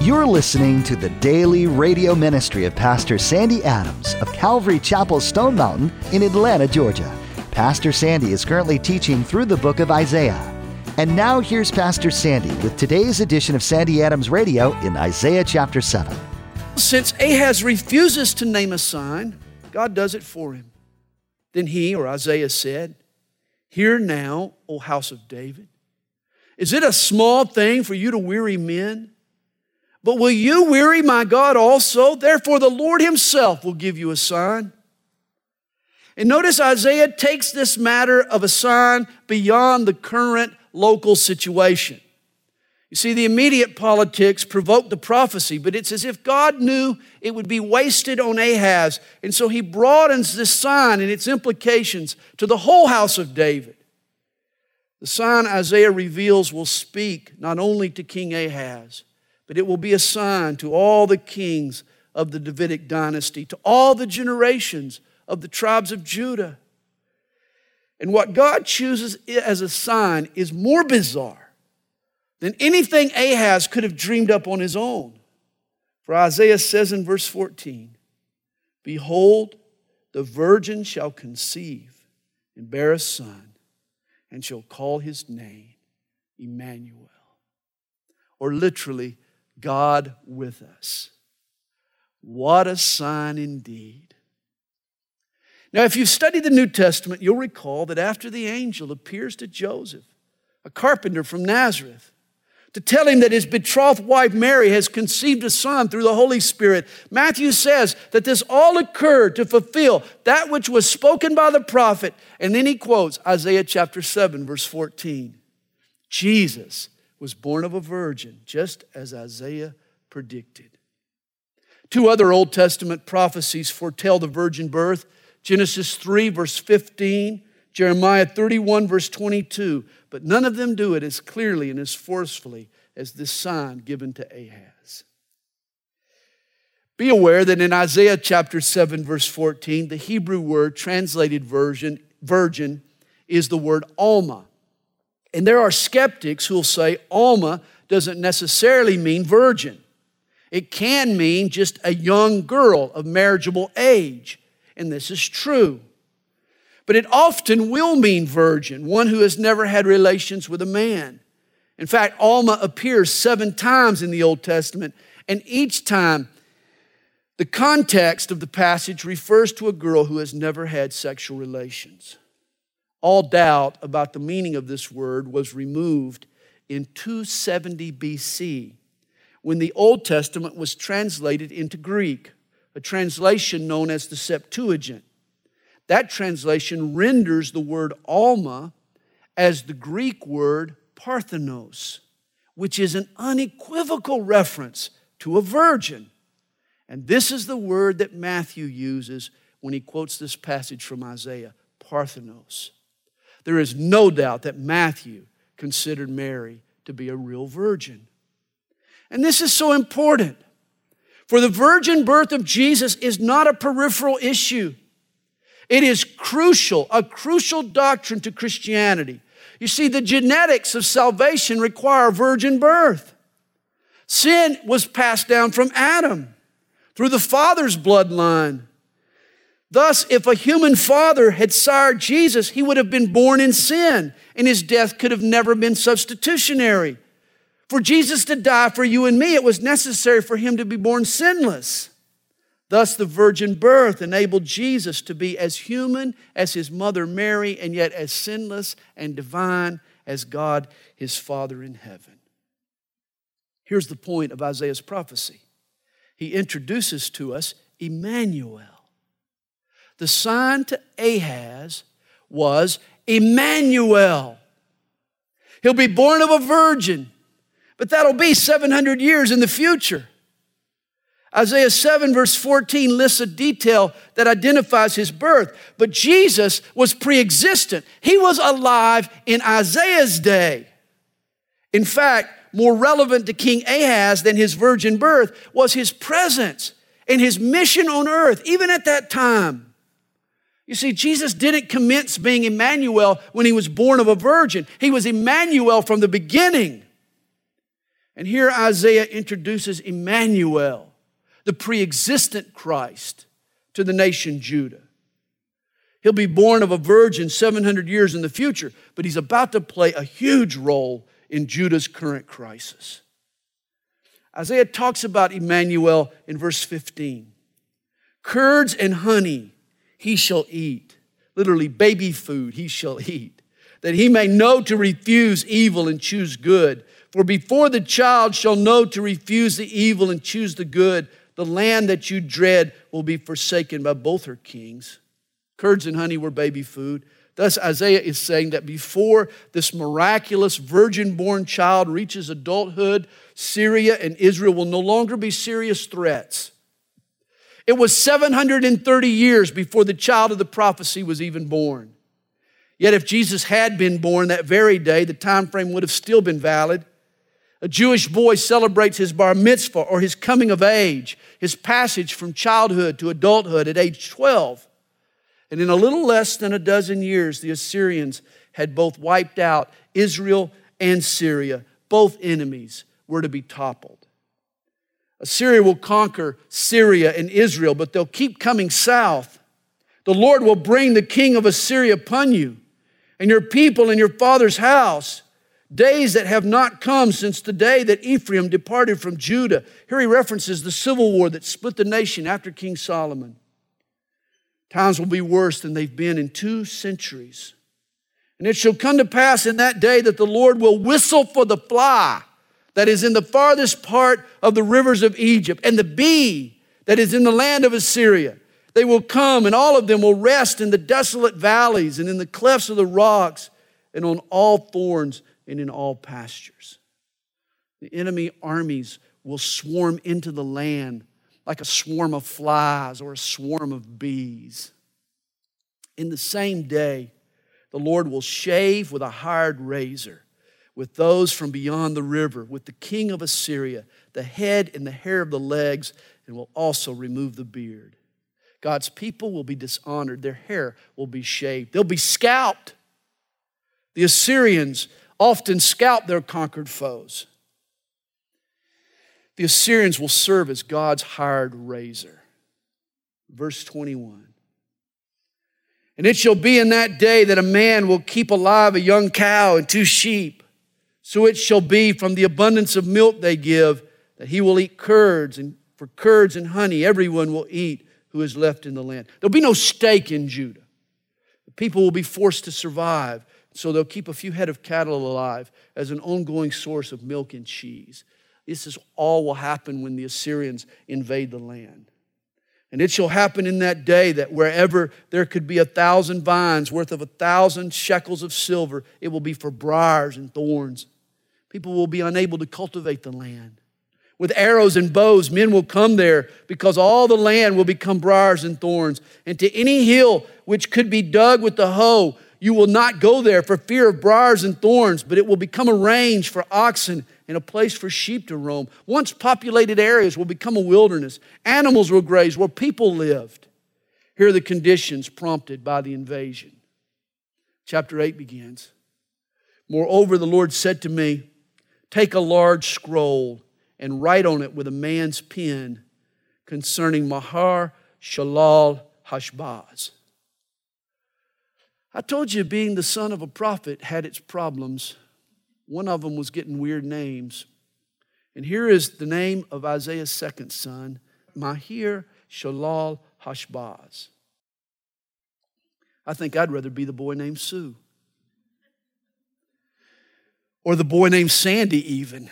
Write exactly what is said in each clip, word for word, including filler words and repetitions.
You're listening to the daily radio ministry of Pastor Sandy Adams of Calvary Chapel, Stone Mountain in Atlanta, Georgia. Pastor Sandy is currently teaching through the book of Isaiah. And now here's Pastor Sandy with today's edition of Sandy Adams Radio in Isaiah chapter seven. Since Ahaz refuses to name a sign, God does it for him. Then he, or Isaiah, said, "Hear now, O house of David. Is it a small thing for you to weary men? But will you weary my God also? Therefore the Lord himself will give you a sign." And notice Isaiah takes this matter of a sign beyond the current local situation. You see, the immediate politics provoked the prophecy, but it's as if God knew it would be wasted on Ahaz, and so he broadens this sign and its implications to the whole house of David. The sign Isaiah reveals will speak not only to King Ahaz, but it will be a sign to all the kings of the Davidic dynasty, to all the generations of the tribes of Judah. And what God chooses as a sign is more bizarre than anything Ahaz could have dreamed up on his own. For Isaiah says in verse fourteen, "Behold, the virgin shall conceive and bear a son, and shall call his name Emmanuel." Or literally, God with us. What a sign indeed. Now, if you've studied the New Testament, you'll recall that after the angel appears to Joseph, a carpenter from Nazareth, to tell him that his betrothed wife Mary has conceived a son through the Holy Spirit, Matthew says that this all occurred to fulfill that which was spoken by the prophet. And then he quotes Isaiah chapter seven, verse fourteen. Jesus was born of a virgin, just as Isaiah predicted. Two other Old Testament prophecies foretell the virgin birth. Genesis three, verse fifteen, Jeremiah thirty-one, verse twenty-two. But none of them do it as clearly and as forcefully as this sign given to Ahaz. Be aware that in Isaiah chapter seven, verse fourteen, the Hebrew word translated virgin, virgin is the word Alma. And there are skeptics who will say Alma doesn't necessarily mean virgin. It can mean just a young girl of marriageable age. And this is true. But it often will mean virgin, one who has never had relations with a man. In fact, Alma appears seven times in the Old Testament, and each time the context of the passage refers to a girl who has never had sexual relations. All doubt about the meaning of this word was removed in two seventy B C when the Old Testament was translated into Greek, a translation known as the Septuagint. That translation renders the word Alma as the Greek word Parthenos, which is an unequivocal reference to a virgin. And this is the word that Matthew uses when he quotes this passage from Isaiah, Parthenos. There is no doubt that Matthew considered Mary to be a real virgin. And this is so important. For the virgin birth of Jesus is not a peripheral issue. It is crucial, a crucial doctrine to Christianity. You see, the genetics of salvation require a virgin birth. Sin was passed down from Adam through the father's bloodline. Thus, if a human father had sired Jesus, he would have been born in sin, and his death could have never been substitutionary. For Jesus to die for you and me, it was necessary for him to be born sinless. Thus, the virgin birth enabled Jesus to be as human as his mother Mary, and yet as sinless and divine as God, his Father in heaven. Here's the point of Isaiah's prophecy. He introduces to us Emmanuel. The sign to Ahaz was Emmanuel. He'll be born of a virgin, but that'll be seven hundred years in the future. Isaiah seven verse fourteen lists a detail that identifies his birth, but Jesus was pre-existent. He was alive in Isaiah's day. In fact, more relevant to King Ahaz than his virgin birth was his presence and his mission on earth, even at that time. You see, Jesus didn't commence being Emmanuel when he was born of a virgin. He was Emmanuel from the beginning. And here Isaiah introduces Emmanuel, the pre-existent Christ, to the nation Judah. He'll be born of a virgin seven hundred years in the future, but he's about to play a huge role in Judah's current crisis. Isaiah talks about Emmanuel in verse fifteen. Curds and honey he shall eat. Literally, baby food he shall eat, that he may know to refuse evil and choose good. For before the child shall know to refuse the evil and choose the good, the land that you dread will be forsaken by both her kings. Curds and honey were baby food. Thus Isaiah is saying that before this miraculous virgin-born child reaches adulthood, Syria and Israel will no longer be serious threats. It was seven hundred thirty years before the child of the prophecy was even born. Yet if Jesus had been born that very day, the time frame would have still been valid. A Jewish boy celebrates his bar mitzvah or his coming of age, his passage from childhood to adulthood at age twelve. And in a little less than a dozen years, the Assyrians had both wiped out Israel and Syria. Both enemies were to be toppled. Assyria will conquer Syria and Israel, but they'll keep coming south. The Lord will bring the king of Assyria upon you and your people and your father's house, days that have not come since the day that Ephraim departed from Judah. Here he references the civil war that split the nation after King Solomon. Times will be worse than they've been in two centuries. And it shall come to pass in that day that the Lord will whistle for the fly that is in the farthest part of the rivers of Egypt, and the bee that is in the land of Assyria. They will come, and all of them will rest in the desolate valleys and in the clefts of the rocks and on all thorns and in all pastures. The enemy armies will swarm into the land like a swarm of flies or a swarm of bees. In the same day, the Lord will shave with a hired razor with those from beyond the river, with the king of Assyria, the head and the hair of the legs, and will also remove the beard. God's people will be dishonored. Their hair will be shaved. They'll be scalped. The Assyrians often scalp their conquered foes. The Assyrians will serve as God's hired razor. Verse twenty-one. And it shall be in that day that a man will keep alive a young cow and two sheep. So it shall be from the abundance of milk they give that he will eat curds, and for curds and honey everyone will eat who is left in the land. There'll be no steak in Judah. The people will be forced to survive, so they'll keep a few head of cattle alive as an ongoing source of milk and cheese. This is all will happen when the Assyrians invade the land. And it shall happen in that day that wherever there could be a thousand vines worth of a thousand shekels of silver, it will be for briars and thorns. People will be unable to cultivate the land. With arrows and bows, men will come there because all the land will become briars and thorns. And to any hill which could be dug with the hoe, you will not go there for fear of briars and thorns, but it will become a range for oxen and a place for sheep to roam. Once populated areas will become a wilderness. Animals will graze where people lived. Here are the conditions prompted by the invasion. Chapter eight begins. Moreover, the Lord said to me, take a large scroll and write on it with a man's pen concerning Mahar Shalal Hashbaz. I told you being the son of a prophet had its problems. One of them was getting weird names. And here is the name of Isaiah's second son, Mahir Shalal Hashbaz. I think I'd rather be the boy named Sue. Or the boy named Sandy even.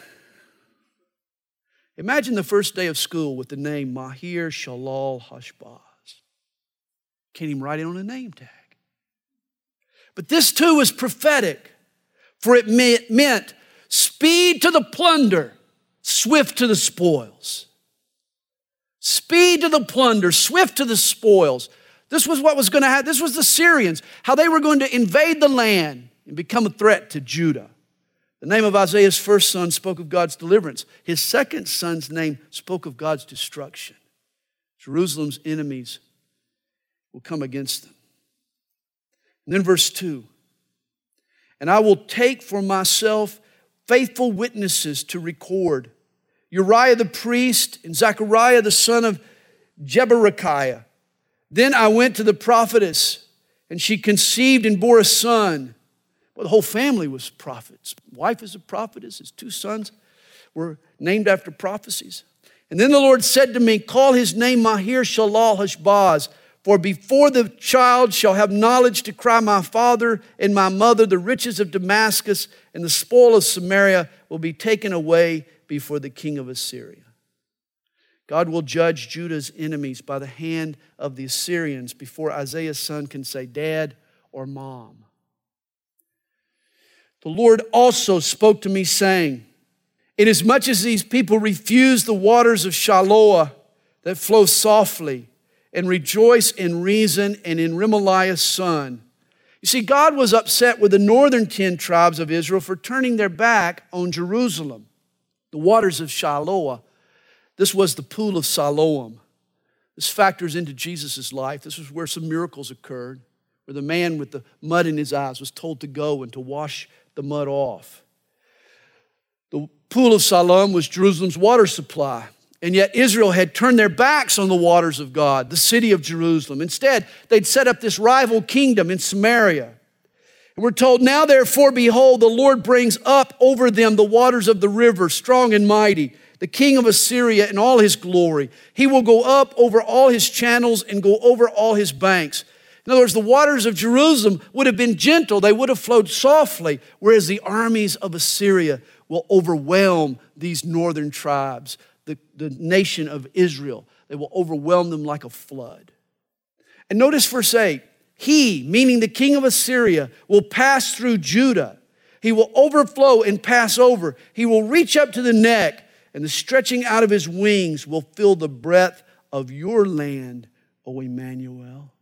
Imagine the first day of school with the name Mahir Shalal Hashbaz. Can't even write it on a name tag. But this too is prophetic, for it meant speed to the plunder, swift to the spoils. Speed to the plunder, swift to the spoils. This was what was going to happen. This was the Syrians, how they were going to invade the land and become a threat to Judah. The name of Isaiah's first son spoke of God's deliverance. His second son's name spoke of God's destruction. Jerusalem's enemies will come against them. And then verse two. And I will take for myself faithful witnesses to record. Uriah the priest and Zechariah the son of Jeberechiah. Then I went to the prophetess, and she conceived and bore a son. Well, the whole family was prophets. Wife is a prophetess. His two sons were named after prophecies. And then the Lord said to me, call his name Mahir Shalal Hashbaz, for before the child shall have knowledge to cry, my father and my mother, the riches of Damascus and the spoil of Samaria will be taken away before the king of Assyria. God will judge Judah's enemies by the hand of the Assyrians before Isaiah's son can say dad or mom. The Lord also spoke to me saying, inasmuch as these people refuse the waters of Shiloah that flow softly and rejoice in Rezin and in Remaliah's son. You see, God was upset with the northern ten tribes of Israel for turning their back on Jerusalem. The waters of Shiloah, this was the pool of Siloam. This factors into Jesus' life. This was where some miracles occurred, where the man with the mud in his eyes was told to go and to wash the mud off. The pool of Siloam was Jerusalem's water supply. And yet Israel had turned their backs on the waters of God, the city of Jerusalem. Instead, they'd set up this rival kingdom in Samaria. And we're told, now therefore, behold, the Lord brings up over them the waters of the river, strong and mighty, the king of Assyria in all his glory. He will go up over all his channels and go over all his banks. In other words, the waters of Jerusalem would have been gentle. They would have flowed softly, whereas the armies of Assyria will overwhelm these northern tribes, the, the nation of Israel. They will overwhelm them like a flood. And notice verse eight. He, meaning the king of Assyria, will pass through Judah. He will overflow and pass over. He will reach up to the neck, and the stretching out of his wings will fill the breadth of your land, O Emmanuel.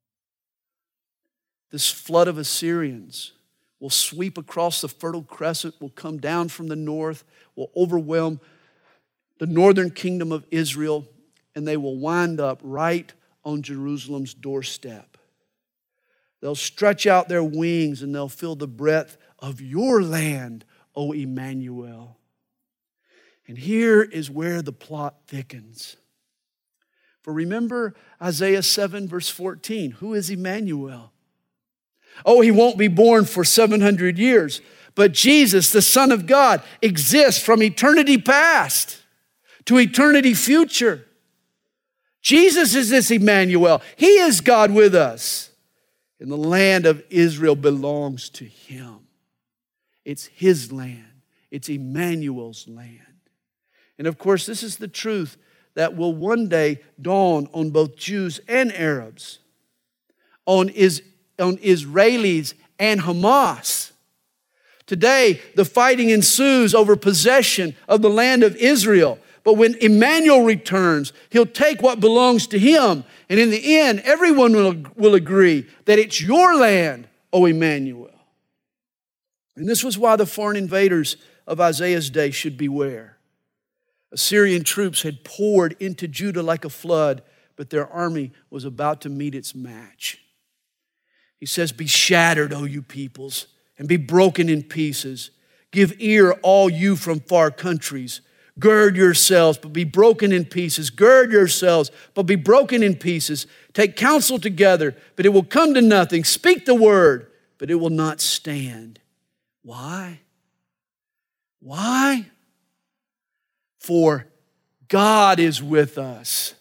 This flood of Assyrians will sweep across the Fertile Crescent, will come down from the north, will overwhelm the northern kingdom of Israel, and they will wind up right on Jerusalem's doorstep. They'll stretch out their wings and they'll fill the breadth of your land, O Emmanuel. And here is where the plot thickens. For remember Isaiah seven verse fourteen, who is Emmanuel? Oh, he won't be born for seven hundred years, but Jesus, the Son of God, exists from eternity past to eternity future. Jesus is this Emmanuel. He is God with us. And the land of Israel belongs to him. It's his land. It's Emmanuel's land. And of course, this is the truth that will one day dawn on both Jews and Arabs, on, is, on Israelis and Hamas. Today, the fighting ensues over possession of the land of Israel. But when Emmanuel returns, he'll take what belongs to him. And in the end, everyone will, will agree that it's your land, O Emmanuel. And this was why the foreign invaders of Isaiah's day should beware. Assyrian troops had poured into Judah like a flood, but their army was about to meet its match. He says, be shattered, O you peoples, and be broken in pieces. Give ear, all you from far countries. Gird yourselves, but be broken in pieces. Gird yourselves, but be broken in pieces. Take counsel together, but it will come to nothing. Speak the word, but it will not stand. Why? Why? For God is with us.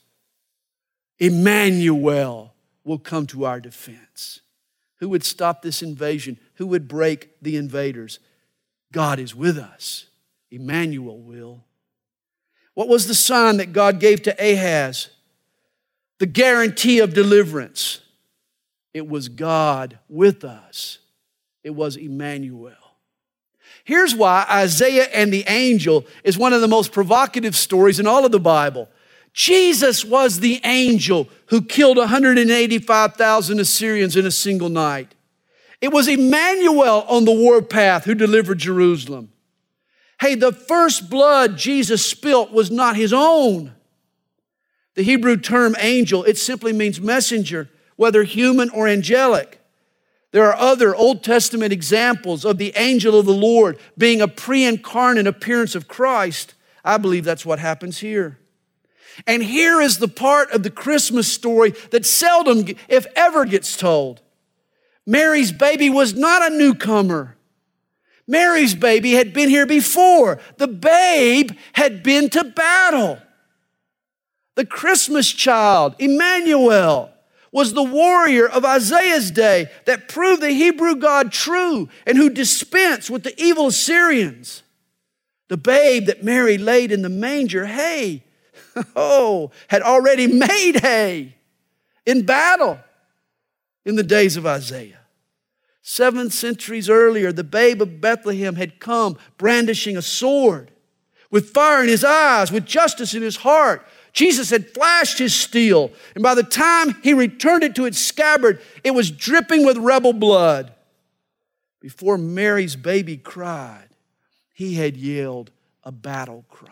Emmanuel will come to our defense. Who would stop this invasion? Who would break the invaders? God is with us. Emmanuel will. What was the sign that God gave to Ahaz? The guarantee of deliverance. It was God with us. It was Emmanuel. Here's why Isaiah and the angel is one of the most provocative stories in all of the Bible. Jesus was the angel who killed one hundred eighty-five thousand Assyrians in a single night. It was Emmanuel on the warpath who delivered Jerusalem. Hey, the first blood Jesus spilt was not his own. The Hebrew term angel, it simply means messenger, whether human or angelic. There are other Old Testament examples of the angel of the Lord being a pre-incarnate appearance of Christ. I believe that's what happens here. And here is the part of the Christmas story that seldom, if ever, gets told. Mary's baby was not a newcomer. Mary's baby had been here before. The babe had been to battle. The Christmas child, Emmanuel, was the warrior of Isaiah's day that proved the Hebrew God true and who dispensed with the evil Assyrians. The babe that Mary laid in the manger, hay, oh, had already made hay in battle in the days of Isaiah. Seven centuries earlier, the babe of Bethlehem had come brandishing a sword with fire in his eyes, with justice in his heart. Jesus had flashed his steel, and by the time he returned it to its scabbard, it was dripping with rebel blood. Before Mary's baby cried, he had yelled a battle cry.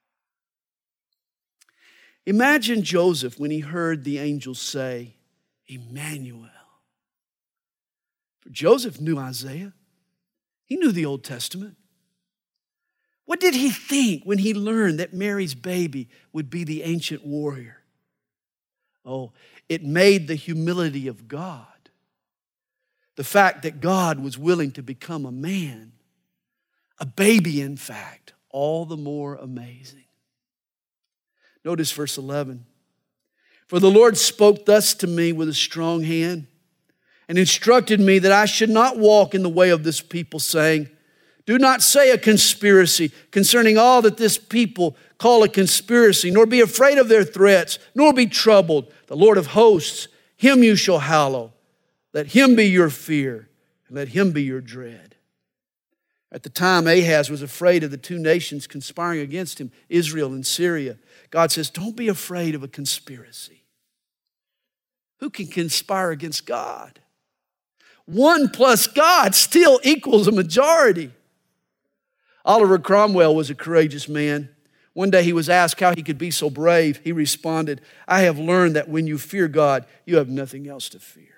Imagine Joseph when he heard the angel say, Emmanuel. For Joseph knew Isaiah. He knew the Old Testament. What did he think when he learned that Mary's baby would be the ancient warrior? Oh, it made the humility of God, the fact that God was willing to become a man, a baby in fact, all the more amazing. Notice verse eleven. For the Lord spoke thus to me with a strong hand and instructed me that I should not walk in the way of this people, saying, do not say a conspiracy concerning all that this people call a conspiracy, nor be afraid of their threats, nor be troubled. The Lord of hosts, him you shall hallow. Let him be your fear, and let him be your dread. At the time, Ahaz was afraid of the two nations conspiring against him, Israel and Syria. God says, don't be afraid of a conspiracy. Who can conspire against God? One plus God still equals a majority. Oliver Cromwell was a courageous man. One day he was asked how he could be so brave. He responded, I have learned that when you fear God, you have nothing else to fear.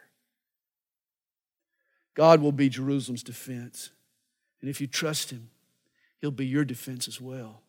God will be Jerusalem's defense. And if you trust him, he'll be your defense as well.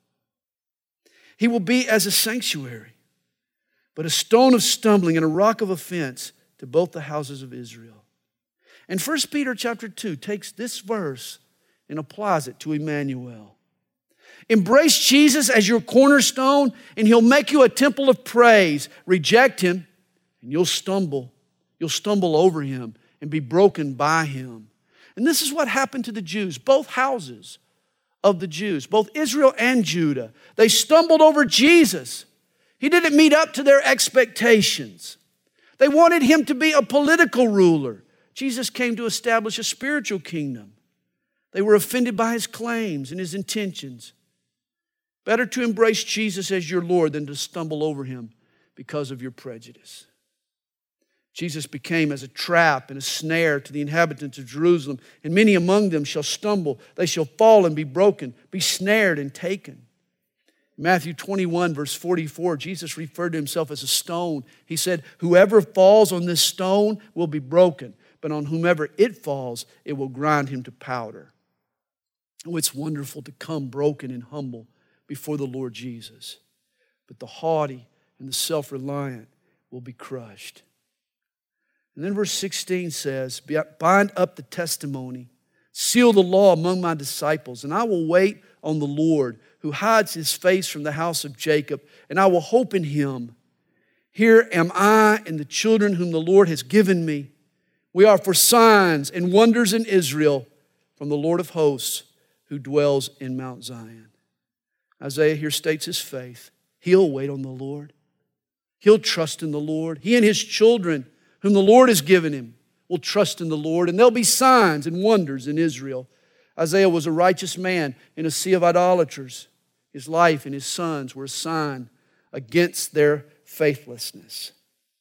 He will be as a sanctuary, but a stone of stumbling and a rock of offense to both the houses of Israel. And First Peter chapter two takes this verse and applies it to Emmanuel. Embrace Jesus as your cornerstone, and he'll make you a temple of praise. Reject him, and you'll stumble. You'll stumble over him and be broken by him. And this is what happened to the Jews, both houses of the Jews, both Israel and Judah. They stumbled over Jesus. He didn't meet up to their expectations. They wanted him to be a political ruler. Jesus came to establish a spiritual kingdom. They were offended by his claims and his intentions. Better to embrace Jesus as your Lord than to stumble over him because of your prejudice. Jesus became as a trap and a snare to the inhabitants of Jerusalem, and many among them shall stumble. They shall fall and be broken, be snared and taken. In Matthew twenty-one, verse forty-four, Jesus referred to himself as a stone. He said, whoever falls on this stone will be broken, but on whomever it falls, it will grind him to powder. Oh, it's wonderful to come broken and humble before the Lord Jesus. But the haughty and the self-reliant will be crushed. And then verse sixteen says, bind up the testimony, seal the law among my disciples, and I will wait on the Lord, who hides his face from the house of Jacob, and I will hope in him. Here am I and the children whom the Lord has given me. We are for signs and wonders in Israel from the Lord of hosts, who dwells in Mount Zion. Isaiah here states his faith. He'll wait on the Lord. He'll trust in the Lord. He and his children, whom the Lord has given him, will trust in the Lord, and there'll be signs and wonders in Israel. Isaiah was a righteous man in a sea of idolaters. His life and his sons were a sign against their faithlessness.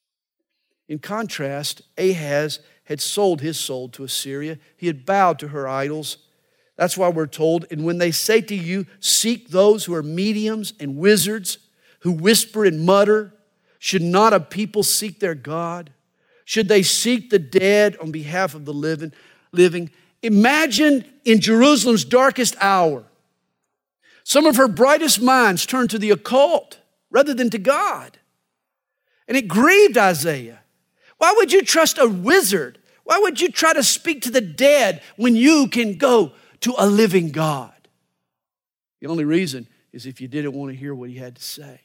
In contrast, Ahaz had sold his soul to Assyria. He had bowed to her idols. That's why we're told, and when they say to you, seek those who are mediums and wizards, who whisper and mutter, should not a people seek their God? Should they seek the dead on behalf of the living? living? Imagine in Jerusalem's darkest hour, some of her brightest minds turned to the occult rather than to God. And it grieved Isaiah. Why would you trust a wizard? Why would you try to speak to the dead when you can go to a living God? The only reason is if you didn't want to hear what he had to say.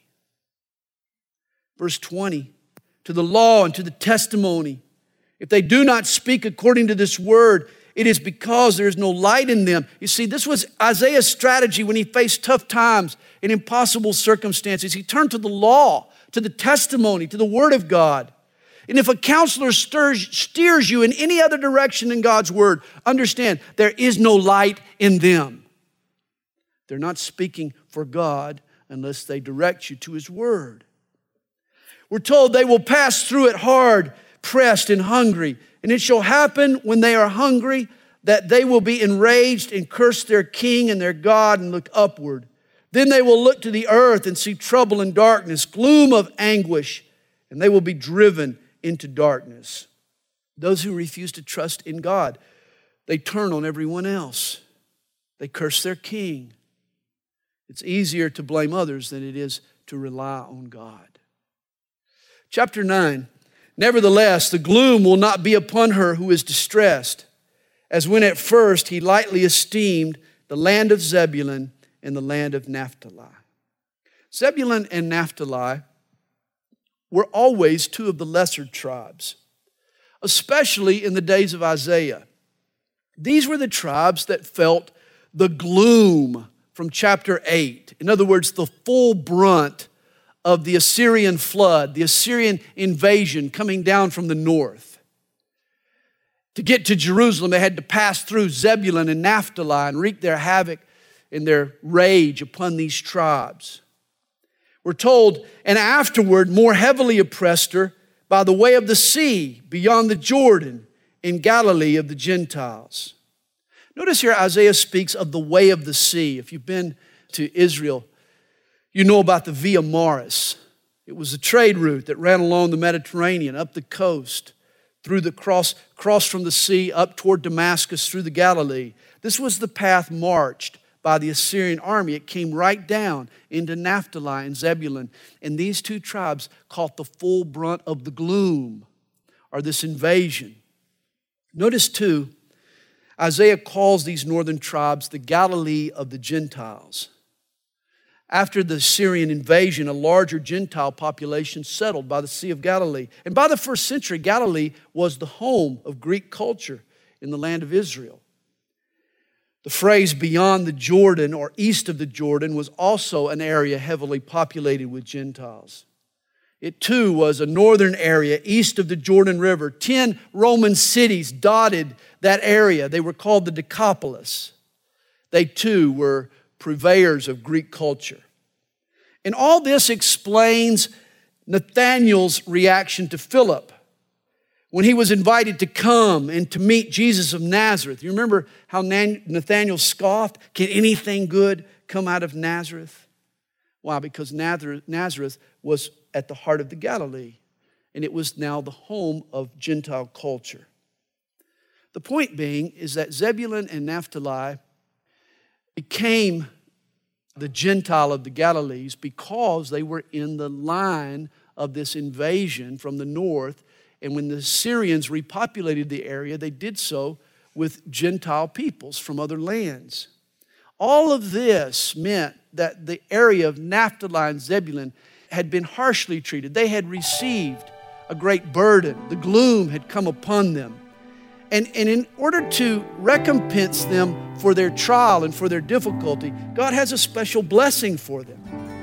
Verse twenty, to the law and to the testimony, if they do not speak according to this word, it is because there is no light in them. You see, this was Isaiah's strategy when he faced tough times and impossible circumstances. He turned to the law, to the testimony, to the word of God. And if a counselor stirs, steers you in any other direction than God's word, understand there is no light in them. They're not speaking for God unless they direct you to his word. We're told they will pass through it hard, pressed and hungry. And it shall happen when they are hungry that they will be enraged and curse their king and their God and look upward. Then they will look to the earth and see trouble and darkness, gloom of anguish, and they will be driven into darkness. Those who refuse to trust in God, they turn on everyone else. They curse their king. It's easier to blame others than it is to rely on God. Chapter nine, nevertheless, the gloom will not be upon her who is distressed, as when at first he lightly esteemed the land of Zebulun and the land of Naphtali. Zebulun and Naphtali were always two of the lesser tribes, especially in the days of Isaiah. These were the tribes that felt the gloom from chapter eight. In other words, the full brunt of the Assyrian flood, the Assyrian invasion coming down from the north. To get to Jerusalem, they had to pass through Zebulun and Naphtali and wreak their havoc and their rage upon these tribes. We're told, and afterward more heavily oppressed her by the way of the sea beyond the Jordan in Galilee of the Gentiles. Notice here Isaiah speaks of the way of the sea. If you've been to Israel, you know about the Via Maris. It was a trade route that ran along the Mediterranean, up the coast, through the cross, cross from the sea up toward Damascus through the Galilee. This was the path marched by the Assyrian army. It came right down into Naphtali and Zebulun. And these two tribes caught the full brunt of the gloom, or this invasion. Notice too, Isaiah calls these northern tribes the Galilee of the Gentiles. After the Syrian invasion, a larger Gentile population settled by the Sea of Galilee. And by the first century, Galilee was the home of Greek culture in the land of Israel. The phrase beyond the Jordan or east of the Jordan was also an area heavily populated with Gentiles. It too was a northern area east of the Jordan River. Ten Roman cities dotted that area. They were called the Decapolis. They too were purveyors of Greek culture. And all this explains Nathanael's reaction to Philip when he was invited to come and to meet Jesus of Nazareth. You remember how Nathanael scoffed? Can anything good come out of Nazareth? Why? Because Nazareth was at the heart of the Galilee, and it was now the home of Gentile culture. The point being is that Zebulun and Naphtali became the Gentile of the Galilees because they were in the line of this invasion from the north. And when the Syrians repopulated the area, they did so with Gentile peoples from other lands. All of this meant that the area of Naphtali and Zebulun had been harshly treated. They had received a great burden. The gloom had come upon them. And, and in order to recompense them for their trial and for their difficulty, God has a special blessing for them.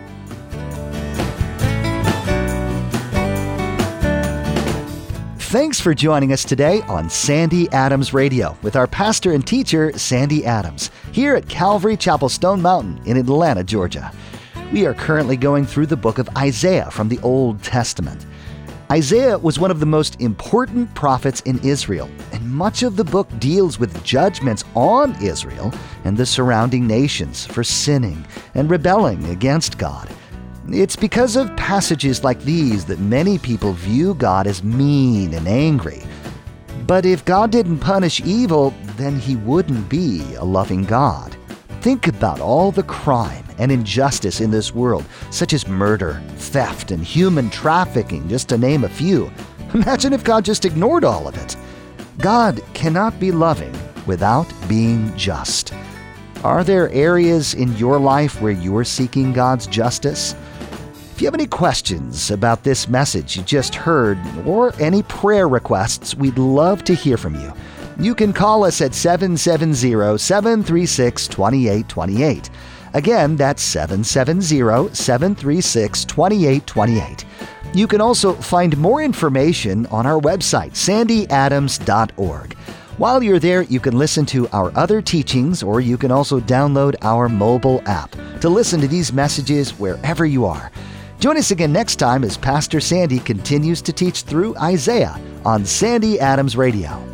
Thanks for joining us today on Sandy Adams Radio with our pastor and teacher, Sandy Adams, here at Calvary Chapel Stone Mountain in Atlanta, Georgia. We are currently going through the book of Isaiah from the Old Testament. Isaiah was one of the most important prophets in Israel, and much of the book deals with judgments on Israel and the surrounding nations for sinning and rebelling against God. It's because of passages like these that many people view God as mean and angry. But if God didn't punish evil, then He wouldn't be a loving God. Think about all the crime and injustice in this world, such as murder, theft, and human trafficking, just to name a few. Imagine if God just ignored all of it. God cannot be loving without being just. Are there areas in your life where you're seeking God's justice? If you have any questions about this message you just heard or any prayer requests, we'd love to hear from you. You can call us at seven seven zero, seven three six, two eight two eight. Again, that's seven seven zero, seven three six, two eight two eight. You can also find more information on our website, sandy adams dot org. While you're there, you can listen to our other teachings, or you can also download our mobile app to listen to these messages wherever you are. Join us again next time as Pastor Sandy continues to teach through Isaiah on Sandy Adams Radio.